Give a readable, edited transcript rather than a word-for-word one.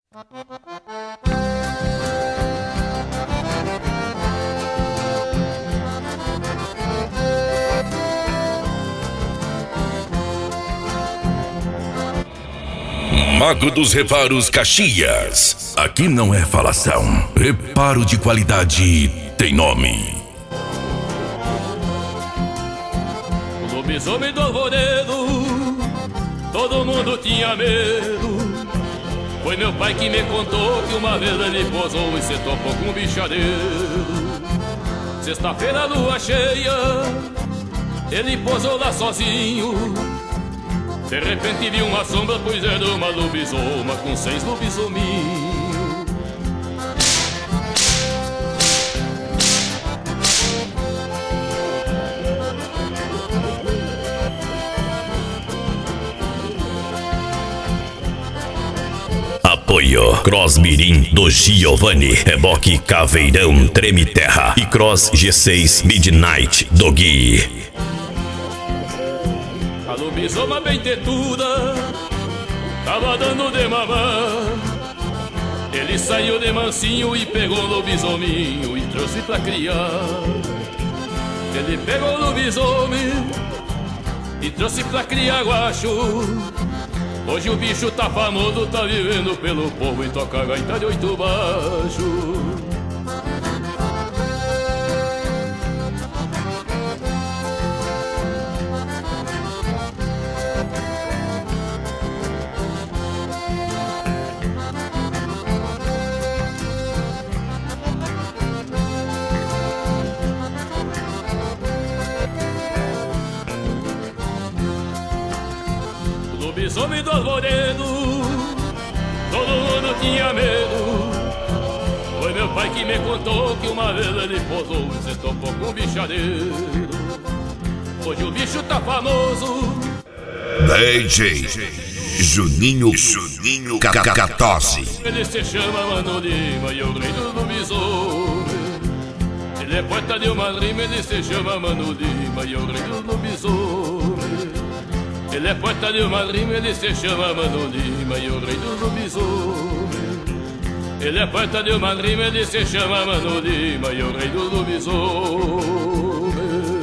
Mago dos Reparos Caxias. Aqui não é falação. Reparo de qualidade tem nome. O lobisomem do Alvoredo, todo mundo tinha medo. Foi meu pai que me contou que uma vez ele posou e se topou com um bichadeiro. Sexta-feira, lua cheia, ele posou lá sozinho. De repente vi uma sombra, pois era uma lobisoma com 6 lobisominhos. Apoio Cross Mirim do Giovanni, Reboque Caveirão Treme Terra e Cross G6 Midnight do Gui. A lobisoma bem tetuda tava dando de mamar. Ele saiu de mansinho e pegou o lobisominho e trouxe pra criar. Ele pegou o lobisomem e trouxe pra criar guacho. Hoje o bicho tá famoso, tá vivendo pelo povo e toca a gaita de 8 baixo. Lobisomem do Alvoredo, todo mundo tinha medo. Foi meu pai que me contou que uma vez ele posou e se topou com um bichadeiro. Hoje o bicho tá famoso. DJ Juninho Cacatosse. Ele se chama Mano Lima e é o rei do lobisomem. Ele é poeta de uma rima, ele se chama Mano Lima e é o rei do lobisomem. Ele é poeta de uma rima, ele se chama Mano Lima e o rei do lobisomem. Ele é poeta de uma rima, ele se chama Mano Lima e o rei do lobisomem.